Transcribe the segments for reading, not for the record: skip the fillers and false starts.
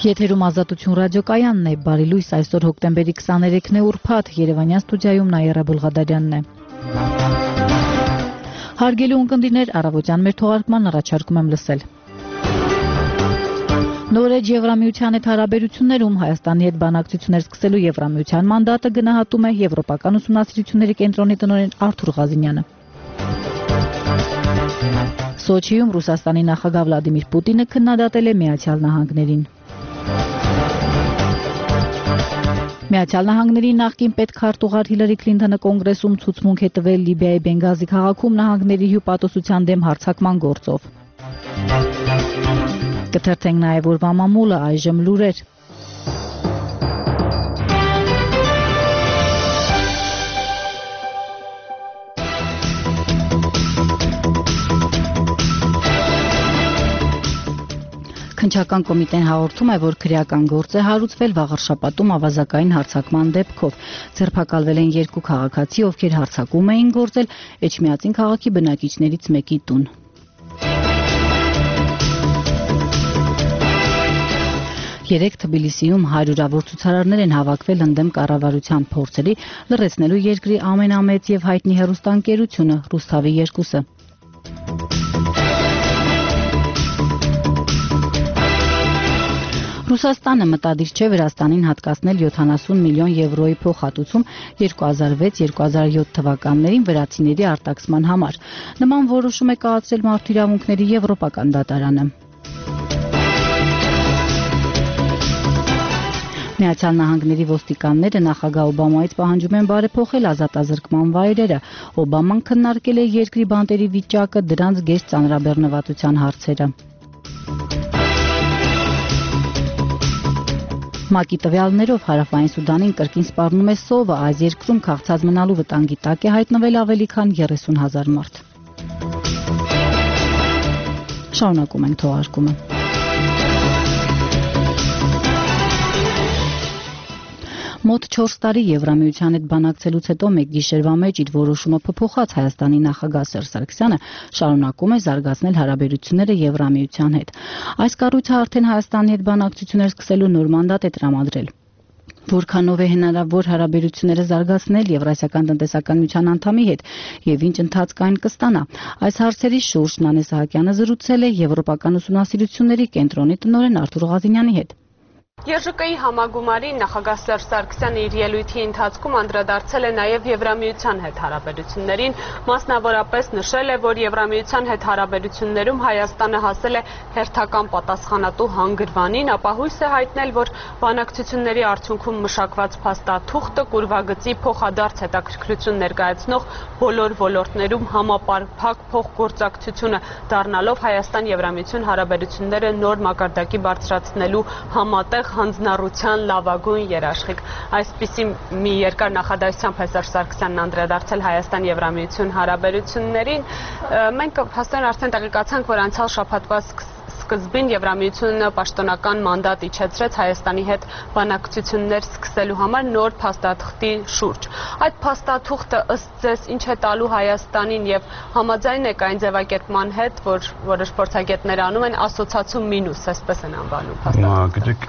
Եթերում Ազատություն ռադիոկայանն է, բարի լույս, այսօր հոկտեմբերի 23-ն է ուրբաթ, Երևանյան ստուդիայում Նաիրա Բուլղադարյանն է։ Հարգելի ունկնդիրներ, առավոտյան մեր թողարկման առաջարկում եմ լսել։ Նոր էջ Եվրամիության հետ հարաբերություններում Հայաստանի հետ բանակցություններ սկսելու Եվրամիության մանդատը գնահատում է Եվրոպական ուսումնասիրությունների կենտրոնի տնօրեն Արթուր Ղազինյանը։ Սոչիում Ռուսաստանի նախագահ Վլադիմիր Պուտինը քննադատել է Միացյալ Նահանգներին։ Միացյալ Նահանգների նախկին պետքարտուղար Հիլարի Քլինթոնը կոնգրեսում ցուցմունք է տվել Լիբիայի Բենգազի քաղաքում նահանգների հյուպատոսության դեմ հարձակման գործով։ Կթերթենք նաև օրվա մամուլը, այժմ լուրեր։ Քննչական կոմիտեն հաղորդում է, որ քրեական գործ է հարուցվել վաղարշապատում ավազակային հարձակման դեպքով։ Ձերբակալվել են 2 քաղաքացի, ովքեր հարձակում էին գործել Էջմիածին քաղաքի բնակիչներից մեկի տուն։ Երեկ Թբիլիսիում հարյուրավոր ցուցարարներ են հավաքվել ընդդեմ կառավարության փորձերի լռեցնելու երկրի ամենամեծ եւ հայտնի հեռուստաընկերությունը Ռուսթավի 2-ը։ Ռուսաստանը մտադիր չէ Վրաստանին հատկացնել 70 միլիոն եվրոյի փոխհատուցում 2006-2007 թվականներին վրացիների արտաքսման համար։ Նման որոշում է կայացրել Մարդու իրավունքների Եվրոպական դատարանը։ Միացյալ Նահանգների ոստիկանները նախագահ Օբամայից պահանջում են բարեփոխել ազատազրկման վայրերը։ Օբաման քննարկել է երկրի բանտերի վիճակը, դրանց գեշ ծանրաբեռնվածության հարցերը։ ՄԱԿ-ի տվյալներով Հարավային Սուդանին կրկին սպառնում է սովը, այս երկրում քաղցած մնալու վտանգի տակ է հայտնվել ավելի քան 30,000 մարդ։ Շարունակում ենք թողարկումը։ Մոտ 4 տարի Եվրամիության հետ բանակցելուց հետո մեկ գիշերվա մեջ իր որոշումը փոփոխած Հայաստանի նախագահ Սերժ Սարգսյանը շարունակում է զարգացնել հարաբերությունները Եվրամիության հետ։ Այս կառույցը արդեն Հայաստանի հետ բանակցություններ սկսելու նոր մանդատ է տրամադրել։ Որքանով է հնարավոր հարաբերությունները զարգացնել Եվրասիական տնտեսական միության անդամի հետ եւ ինչ ընթացք այն կստանա։ Այս հարցերի շուրջ Նանե Սահակյանը զրուցել է Եվրոպական ուսումնասիրությունների կենտրոնի տնօրեն Արթուր Ղազինյանի հետ։ ԵԺԿ-ի համագումարի նախագահ Սերժ Սարգսյանը իր ելույթի ընթացքում անդրադարձել է նաև Եվրամիության հետ հարաբերություններին, մասնավորապես նշել է, որ Եվրամիության հետ հարաբերություններում Հայաստանը հասել է հերթական պատասխանատու հանգրվանին, ապա հույս է հայտնել, որ բանակցությունների արդյունքում մշակված փաստաթուղթը կուրվագծի փոխադարձ հետաքրքրություն ներկայացնող բոլոր ոլորտներում համապարփակ փոխգործակցությունը դառնալով Հայաստան-Եվրամիություն հարաբերությունները նոր մակարդակի բարձրացնելու համատեղ հանձնառության լավագույն երաշխիք։ Այսպիսի մի երկար նախադասությամբ է Սերժ Սարգսյանն անդրադարձել Հայաստան-Եվրամիություն հարաբերություններին։ Մենք հաստատ արդեն տեղեկացանք, որ անցյալ շաբաթվա սկզբին Եվրամիությունը պաշտոնական մանդատ իջեցրեց Հայաստանի հետ բանակցություններ սկսելու համար նոր փաստաթղթի շուրջ։ Այդ փաստաթուղթը ըստ ձեզ ինչ է տալու Հայաստանին եւ համաձայն եք այն ձևակերպման հետ, որ որոշ փորձագետներ անում են ասոցիացիա մինուս, այսպես են անվանում փաստաթուղթը։ Գիտեք,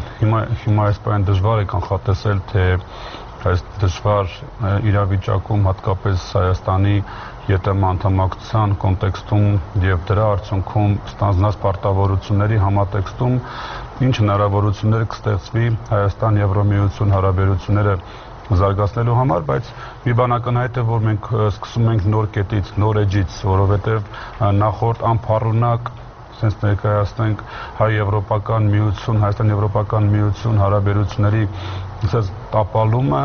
հիմա այս բանը դժվար է կանխատեսել, թե այս դժվար իրավիճակում հատկապես Հայաստանի ԵՏՄ անդամակցության կոնտեքստում եւ դրա արդյունքում ստանձնած պարտավորությունների համատեքստում ինչ հնարավորություններ կստեղծվի Հայաստան-Եվրամիություն հարաբերությունները զարգացնելու համար, բայց մի բան ակնհայտ է, որ մենք սկսում ենք նոր կետից, նոր էջից, որովհետեւ նախորդ անփառունակ sense ներկայացնենք հայ-եվրոպական միություն, Հայաստան-եվրոպական միություն հարաբերությունների ասած տապալումը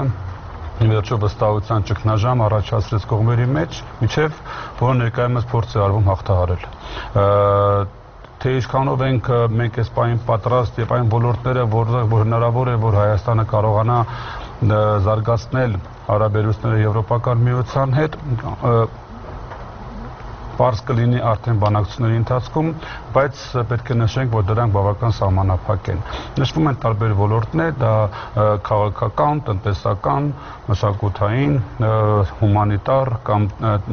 Վերջո վստահության ճգնաժամ առաջացրեց կողմերի մեջ, միջև որը ներկայումս փորձ է արվում հաղթահարել։ Թե ինչքանով ենք մենք այս պահին պատրաստ եւ այն ոլորտները, որ հնարավոր է, որ Հայաստանը կարողանա զարգացնել հարաբերությունները Եվրոպական միության հետ, պարզ կլինի արդեն բանակցությունների ընթացքում, բայց պետք է նշենք, որ դրանք բավական սահմանափակ են։ Նշվում են տարբեր ոլորտներ, դա քաղաքական, տնտեսական, մշակութային, հումանիտար կամ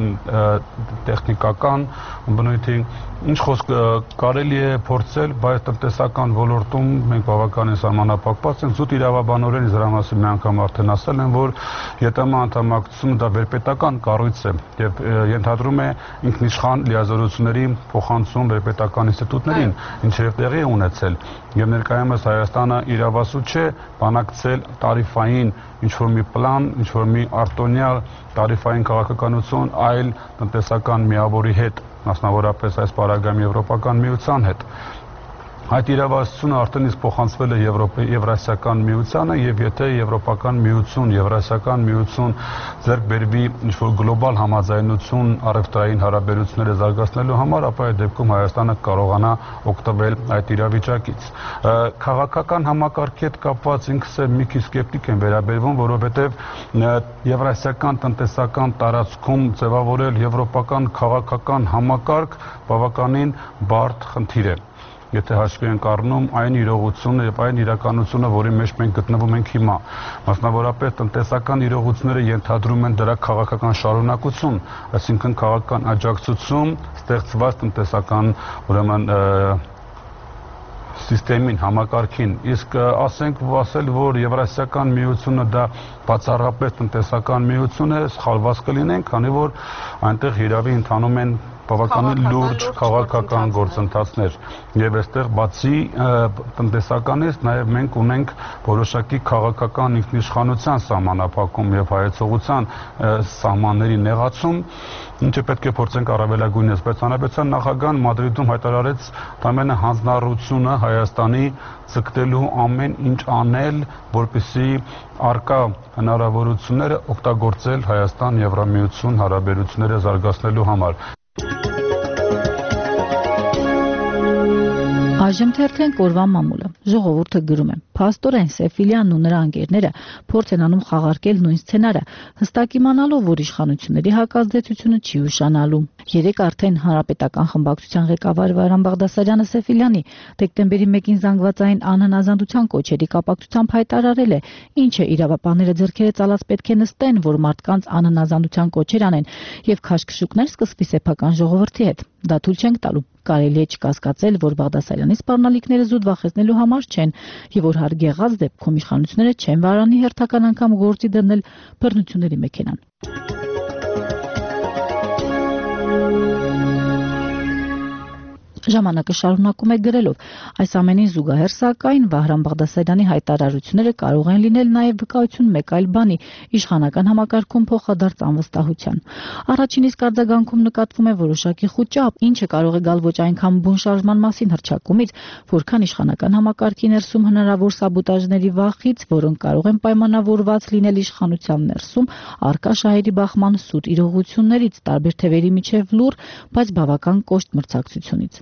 տեխնիկական բնույթի։ Ինչ խոսք կարելի է փորձել, բայց տնտեսական ոլորտում մենք բավականին սահմանափակված ենք։ Զուտ իրավաբանորեն դրա մասին մի անգամ արդեն ասել են, որ ԵՏՄ անդամակցությունը դա վերպետական կառույց է եւ ենթադրում է ինքնիշխան լիազորությունների փոխանցում վերպետական ինստիտուտներին, ինչեւ տեղի է ունեցել։ Եվ ներկայումս Հայաստանը իրավասու չէ բանակցել տարիֆային ինչ-որ մի պլան, ինչ-որ մի արտոնյալ տարիֆային քաղաքականություն այլ տնտեսական միավորի հետ, մասնավորապես այս պարագայում Եվրոպական միության հետ։ Այդ իրավասությունը արդեն իսկ փոխանցվել է Եվրասիական միությանը եւ եթե Եվրոպական միություն, Եվրասիական միություն ձեռք բերվի ինչ-որ գլոբալ համաձայնություն առևտրային հարաբերությունները զարգացնելու համար, ապա այդ դեպքում Հայաստանը կարողանա օգտվել այդ իրավիճակից։ Քաղաքական համակարգի հետ կապված ինքս մի քիչ սկեպտիկ եմ վերաբերվում, որովհետեւ Եվրասիական տնտեսական տարածքում ձևավորել եվրոպական քաղաքական համակարգ բավականին բարդ խնդիր է։ Եթե հաշվի ենք առնում այն իրողությունը եւ այն իրականությունը, որի մեջ մենք գտնվում ենք հիմա, մասնավորապես տնտեսական իրողությունները ենթադրում են դրա քաղաքական շարունակություն, այսինքն քաղաքական աջակցություն ստեղծված տնտեսական, ուրեմն սիստեմին, համակարգին, իսկ ասել, որ Եվրասիական միությունը դա բացառապես տնտեսական միություն է, սխալված կլինենք, քանի որ այնտեղ հիրավի ընթանում են բավականին լուրջ քաղաքական գործընթացներ եւ այստեղ բացի տնտեսականից նաեւ մենք ունենք որոշակի քաղաքական ինքնիշխանության սահմանափակում եւ հայեցողության սահմանների նեղացում, ինչը պետք է փորձենք առավելագույնս, բայց հանրապետության նախագահան Մադրիդում հայտարարեց ամենը հանձնառությունը Հայաստանի ձգտելու ամեն ինչ անել, որպեսզի արկա հնարավորությունները օգտագործել Հայաստան-Եվրամիություն հարաբերությունները զարգացնելու համար։ Այժմ թերթենք օրվա մամուլը։ Ժողովուրդը գրում է. Փաստորեն Սեֆիլյանն ու նրա ընկերները փորձ են անում խաղարկել նույն սցենարը, հստակ իմանալով, որ իշխանությունների հակազդեցությունը չի ուշանալու։ Երեկ արդեն Հանրապետական խմբակցության ղեկավար Վահրամ Բաղդասարյանը Սեֆիլյանի դեկտեմբերի 1-ին զանգվածային անհնազանդության կոչերի կապակցությամբ հայտարարել է, ինչ է իրավապահները ձեռքերը ծալած պետք է նստեն, որ մարդկանց անհնազանդության կոչեր անեն եւ քաշքշուկներ սկսվի սեփական ժողովրդի հետ։ Դա թույլ չենք տալու։ Կարելի է չկասկածել, որ Բաղդասարյանի սպառնալիքները զուտ վախեցնելու համար չեն եւ որ հարգեղած դեպքում իշխանությունները չեն վարանի հերթական անգամ գործի դնել բռնությունների մեքենան։ Ժամանակը շարունակում է գրելով. այս ամենին զուգահեռ սակայն Վահրամ Բաղդասարյանի հայտարարությունները կարող են լինել նաև վկայություն մեկ այլ բանի՝ իշխանական համակարգում փոխադարձ անվստահության։ Առաջին իսկ արձագանքում նկատվում է որոշակի խուճապ, ինչը կարող է գալ ոչ այնքան բուն շարժման մասին հռչակումից, որքան իշխանական համակարգի ներսում հնարավոր սաբոտաժների վախից, որոնք կարող են պայմանավորված լինել իշխանության ներսում առկա շահերի բախման սուտ իրողություններից, տարբեր թևերի միջև լուռ, բայց բավական կոշտ մրցակցությունից։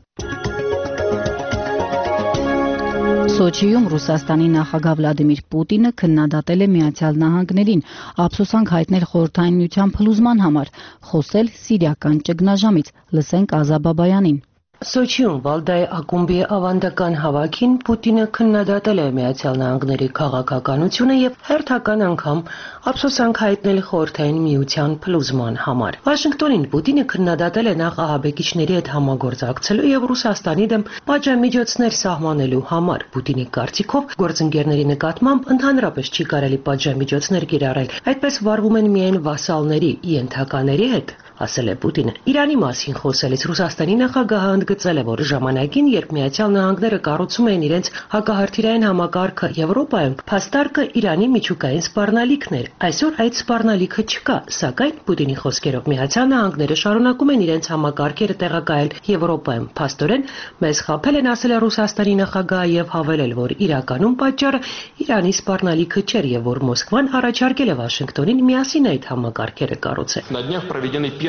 Սոչիում Ռուսաստանի նախագահ Վլադիմիր Պուտինը քննադատել է Միացյալ Նահանգներին, ափսոսանք հայտնել Խորհրդային Միության փլուզման համար, խոսել սիրիական ճգնաժամից։ Լսենք Ազա Բաբայանին։ Սոչիում Վալդայի ակումբի ավանդական հավաքին Պուտինը քննադատել է Միացյալ Նահանգների քաղաքականությունը եւ հերթական անգամ ափսոսանք հայտնել Խորհրդային Միության փլուզման համար։ Վաշինգտոնին Պուտինը քննադատել է նախ ահաբեկիչների հետ համագործակցելու եւ Ռուսաստանի դեմ պատժամիջոցներ սահմանելու համար։ Պուտինի կարծիքով գործընկերների նկատմամբ ընդհանրապես չի կարելի պատժամիջոցներ կիրառել, այդպես վարվում են միայն վասալների, ենթակաների հետ, ասել է Պուտինը։ Իրանի մասին խոսելիս Ռուսաստանի նախագահը ընդգծել է, որ ժամանակին, երբ Միացյալ Նահանգները կառուցում էին իրենց հակահրթիռային համակարգը Եվրոպայում, փաստարկը Իրանի միջուկային սպառնալիքն էր։ Այսօր այդ սպառնալիքը չկա, սակայն Պուտինի խոսքերով Միացյալ Նահանգները շարունակում են իրենց համակարգերը տեղակայել Եվրոպայում։ Փաստորեն մեզ խաբել են, ասել է Ռուսաստանի նախագահը եւ հավելել, որ իրականում պատճառը Իրանի սպառնալիքը չէր եւ որ Մոսկվան առաջարկել է Վաշինգտոնին միասին այդ համակարգերը կառուցել։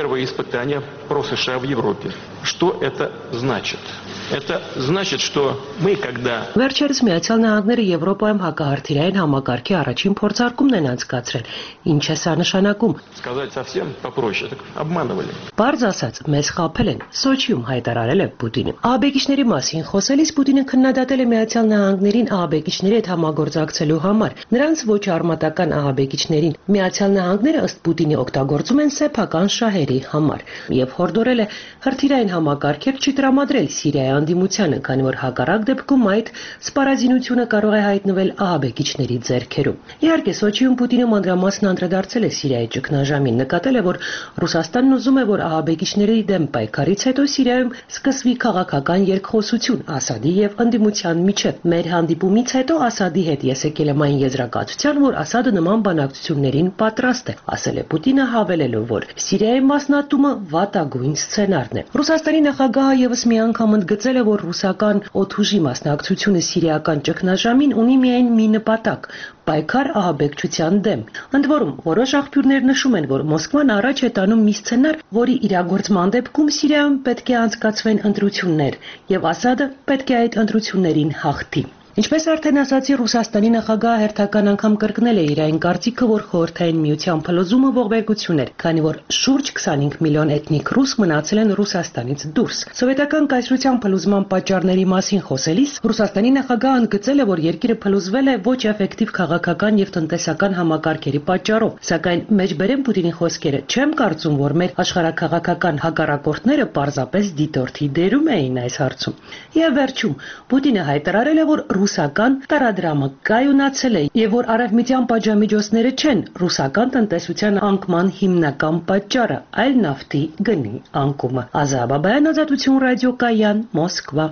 первое испытание про США в Европе. Что это значит? Это значит, что мы, когда... Վերջերս Միացյալ Նահանգները Եվրոպայում հակահարթիրային համակարգի առաջին փորձարկումն են անցկացրել։ Ինչ է սա նշանակում։ Сказать совсем попроще, так обманывали. Բարձ ասած, մեզ խաբել են, Սոչիում հայտարարել է Պուտինը։ Ահաբեկիչների մասին խոսելիս Պուտինը քննադատել է Միացյալ Նահանգներին ահաբեկիչների հետ համագործակցելու համար, նրանց ոչ արմատական ահաբեկիչներին։ Միացյալ Նահանգները ըստ Պուտինի օգտագործում են սեփական շահերի համար եւ հորդորել է հրթիռային համակարգեր չտրամադրել Սիրիայի անդիմությանը, քանի որ հակառակ դեպքում այդ սպառազինությունը կարող է հայտնվել ահաբեկիչների ձեռքերում։ Իհարկե, Սոչիում Պուտինը մանրամասն անդրադարձել է Սիրիայի ճգնաժամին, նկատել է, որ Ռուսաստանն ուզում է, որ ահաբեկիչների դեմ պայքարից հետո Սիրիայում սկսվի քաղաքական երկխոսություն Ասադի եւ անդիմության միջեւ։ Մեր հանդիպումից հետո Ասադի հետ ես եկել եմ այն եզրակացության, որ Ասադը նման բանակցություններին պատրաստ է, ասել է Պուտինը, հավելելով, որ Սիրիայի մասնատումը վատագույն սցենարն է։ Ռուսաստանի նախագահը եւս մի անգամ ընդգծել է, որ ռուսական օդուժի մասնակցությունը սիրիական ճգնաժամին ունի միայն մի նպատակ՝ պայքար ահաբեկչության դեմ։ Ընդ որում, որոշ աղբյուրներ նշում են, որ Մոսկվան առաջ է տանում մի սցենար, որի իրագործման դեպքում Սիրիայում պետք է անցկացվեն ընտրություններ, եւ Ասադը պետք է այդ ընտրություններին հաղթի։ Ինչպես արդեն ասացի, Ռուսաստանի նախագահը հերթական անգամ կրկնել է իր այն կարծիքը, որ Խորհրդային Միության փլուզումը ողբերգություն էր, քանի որ շուրջ 25 միլիոն էթնիկ ռուս մնացել են Ռուսաստանից դուրս։ Սովետական կայսրության փլուզման պատճառների մասին խոսելիս Ռուսաստանի նախագահը ընդգծել է, որ երկիրը փլուզվել է ոչ էֆեկտիվ քաղաքական եւ տնտեսական համակարգերի պատճառով, սակայն մեջբերեմ Պուտինի խոսքերը, չեմ կարծում, որ մեր աշխարհաքաղաքական հակառակորդները պարզապես դիտորդի դերում էին այս հարցում։ Եվ վերջում Պուտինը հայտարարել է, որ ռուսական տարադրամը կայունացել է եւ որ արևմտյան պատժամիջոցները չեն ռուսական տնտեսության անկման հիմնական պատճառը, այլ նավթի գնի անկումը։ Ազա Բաբայան, Ազատություն ռադիոկայան, Մոսկվա։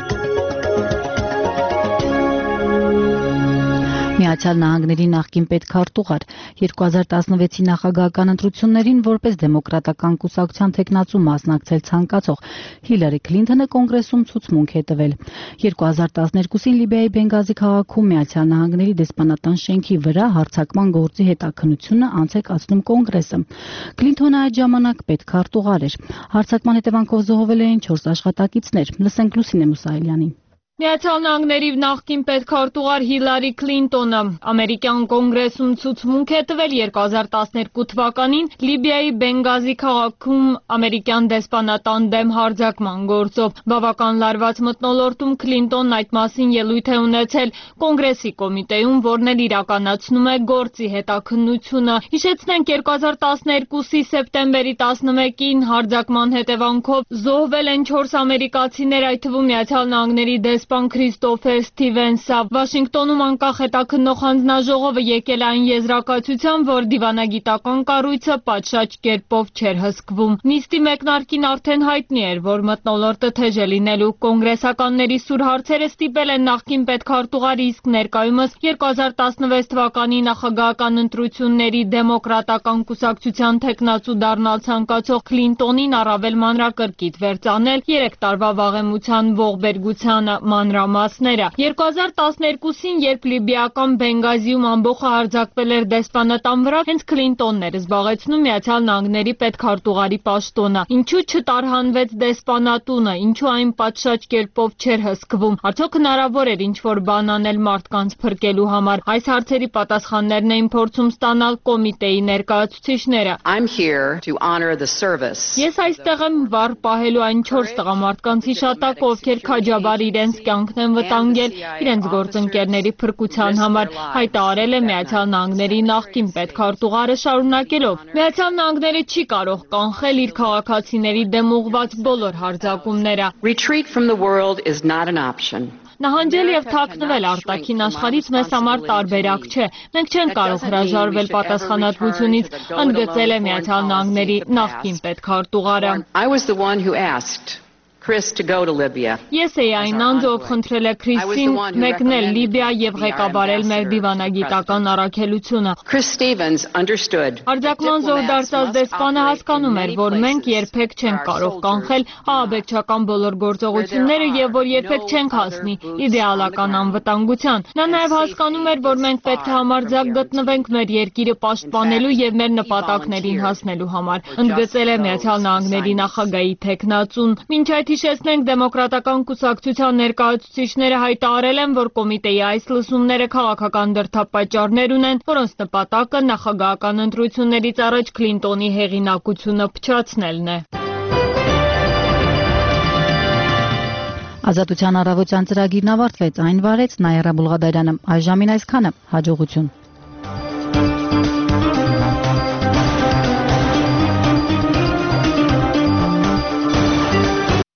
Միացյալ Նահանգների նախկին պետքարտուղար 2016-ի նախագահական ընտրություններին որպես դեմոկրատական կուսակցության թեկնածու մասնակցել ցանկացող Հիլարի Քլինթոնը կոնգրեսում ցուցմունք է տվել։ 2012-ին Լիբիայի Բենգազի քաղաքում Միացյալ Նահանգների դեսպանատան շենքի վրա հարձակման գործի հետաքննությունը անց է կացնում կոնգրեսը։ Քլինթոնը այդ ժամանակ պետքարտուղար էր։ Հարձակման հետևանքով զոհվել էին 4 աշխատակիցներ։ Լսենք Լուսինե Մուսայելյանին։ Միացյալ Նահանգների նախկին պետքարտուղար Հիլարի Քլինտոնը ամերիկյան կոնգրեսում ցուցմունք է տվել 2012 թվականին Լիբիայի Բենգազի քաղաքում ամերիկյան դեսպանատան դեմ հարձակման գործով։ Բավական լարված մթնոլորտում Քլինտոնն այդ մասին ելույթ է ունեցել կոնգրեսի կոմիտեում, որն էլ իրականացնում է գործի հետաքննությունը։ Հիշեցնենք 2012-ի սեպտեմբերի 11-ին հարձակման հետևանքով զոհվել են 4 ամերիկացիներ, այդ թվում Միացյալ Նահանգների դեսպան Քրիստոֆեր Սթիվենսը։ Վաշինգտոնում անկախ հետաքննող հանձնաժողովը եկել այն եզրակացության, որ դիվանագիտական կառույցը պատշաճ կերպով չէր հսկվում։ Նիստի մեկնարկին արդեն հայտնի էր, որ մթնոլորտը թեժ է լինելու։ Կոնգրեսականների սուր հարցերը ստիպել են նախկին պետքարտուղարի, իսկ ներկայումս 2016 թվականի նախագահական ընտրությունների դեմոկրատական կուսակցության թեկնածու դառնալ ցանկացող Քլինտոնին առավել մանրակրկիտ վերծանել 3 տարվա վաղեմության ողբերգությանը մանրամասները։ 2012-ին, երբ լիբիական Բենգազիում ամբողջը հարձակվել էր դեսպանատան վրա, հենց Քլինտոնն էր զբաղեցնում Միացյալ Նահանգների պետքարտուղարի պաշտոնը։ Ինչու չտարհանվեց դեսպանատունը, ինչու այն պատշաճ կերպով չէր հսկվում։ Արդյոք հնարավոր էր ինչ-որ բան անել մարդկանց փրկելու համար։ Այս հարցերի պատասխաններն էին փորձում ստանալ կոմիտեի ներկայացուցիչները։ Ես այստեղ եմ վառ պահելու այն 4 տղամարդկանց հիշատակը, ովքեր քաջաբար իրենց կյանքն են վտանգել իրենց գործընկերների փրկության համար, հայտարարել է Միացյալ Նահանգների նախկին պետքարտուղարը, շարունակելով. Միացյալ Նահանգները չի կարող կանխել իր քաղաքացիների դեմ ուղղված բոլոր հարձակումները։ Նահանջել եւ թաքնվել արտաքին աշխարհից մեզ համար տարբերակ չէ։ Մենք չենք կարող հրաժարվել պատասխանատվությունից, ընդգծել է Միացյալ Նահանգների նախկին պետքարտուղարը։ Ես էի այն անձը, ով խնդրել է Քրիսին մեկնել Լիբիա եւ ղեկավարել մեր դիվանագիտական առաքելությունը։ Արձակման զոհ դարձած դեսպանը հասկանում էր, որ մենք երբեք չենք կարող կանխել ահաբեկչական բոլոր գործողությունները եւ որ երբեք չենք հասնի իդեալական անվտանգության։ Նա նաեւ հասկանում էր, որ մենք պետք է համարձակ գտնվենք մեր երկիրը պաշտպանելու եւ մեր նպատակներին հասնելու համար։ Ընդգծել է Միացյալ Նահանգների նախագահի թեկնածուն։ Մինչ այդ հիշեցնենք, դեմոկրատական կուսակցության ներկայացուցիչները հայտարարել են, որ կոմիտեի այս լսումները քաղաքական դրդապատճառներ ունեն, որոնց նպատակը նախագահական ընտրություններից առաջ Քլինտոնի հեղինակությունը փչացնելն է։ Ազատության առավոտյան ծրագիրն ավարտվեց, այն վարեց Նայիրա Բուլղադարյանը։ Այժմին այսքանը, հաջողություն։